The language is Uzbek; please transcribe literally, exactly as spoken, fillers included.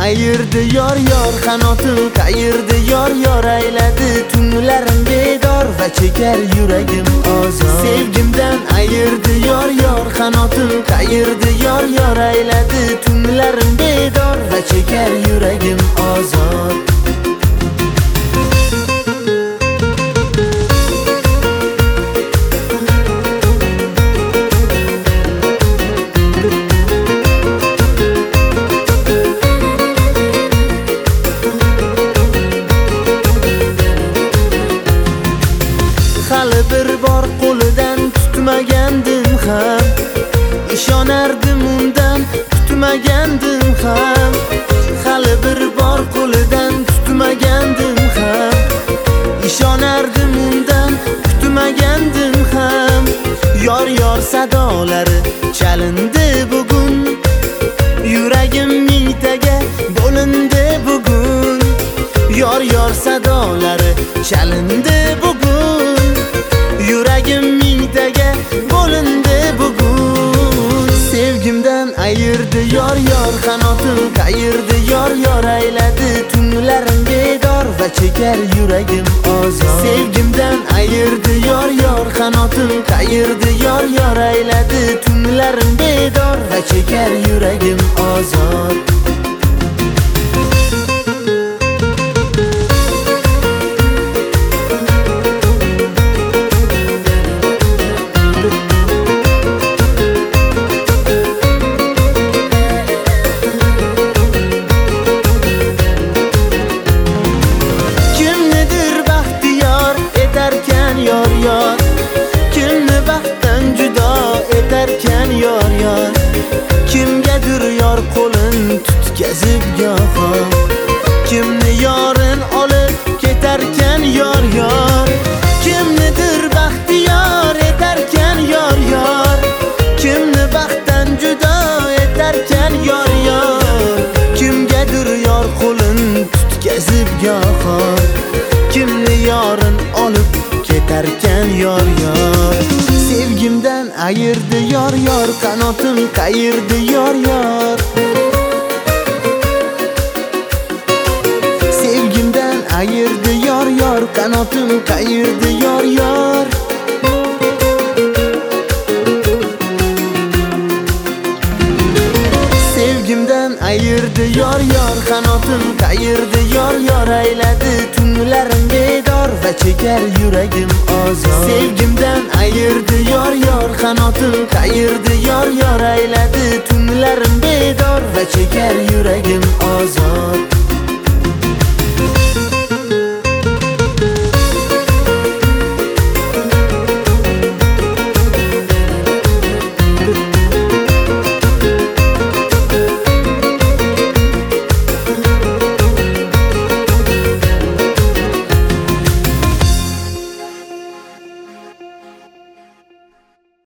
ayirdi yor yor qanotim qayirdi yor yor ayladi tunlarim bedor va chekar yuragim ozor. Sevgimdan ayirdi yor yor qanotim qayirdi yor yor ayladi tunlarim bedor va chekar yuragim ozor. Hali bir bor qo'lidan tutmagandim ham, ishonardim undan kutmagandim ham. Hali bir bor qo'lidan tutmagandim ham, ishonardim undan kutmagandim ham. Yor yor sadolari chalindi bugun, yuragim mingtaga bo'lindi bugun. Yor yor sadolari chalindi bugun, yuragim mingtaga bo'lindi bugun. Sevgimdan ayirdi yor yor qanotim qayirdi yor yor ayladi tunlarim bedor va chekar yuragim ozor. Sevgimdan ayirdi yor yor qanotim qayirdi yor yor ayladi tunlarim bedor va chekar yuragim ozor. Yor yor kimni baxtdan judo etarkan yor yor, kimgadir yor qo'lin tutkazib goho, kimni yorin olib ketarkan yor yor. Kimnidir baxti yor etarkan yor yor, kimni baxtdan judo etarkan yor yor, kimgadir yor qo'lin tutkazib goho, kimni yorin olib ketarkan yor yor. Sevgimdan ayirdi yor yor qanotim qayirdi yor yor. Sevgimdan ayirdi yor yor qanotim qayirdi yor yor. Sevgimdan ayirdi yor yor qanotim qayirdi yor yor ayladi tunlarim bedor va chekar yuragim ozor. Sevgimdan ayirdi yor yor qanotim qayirdi yor yor ayladi tunlarim bedor va chekar yuragim ozor.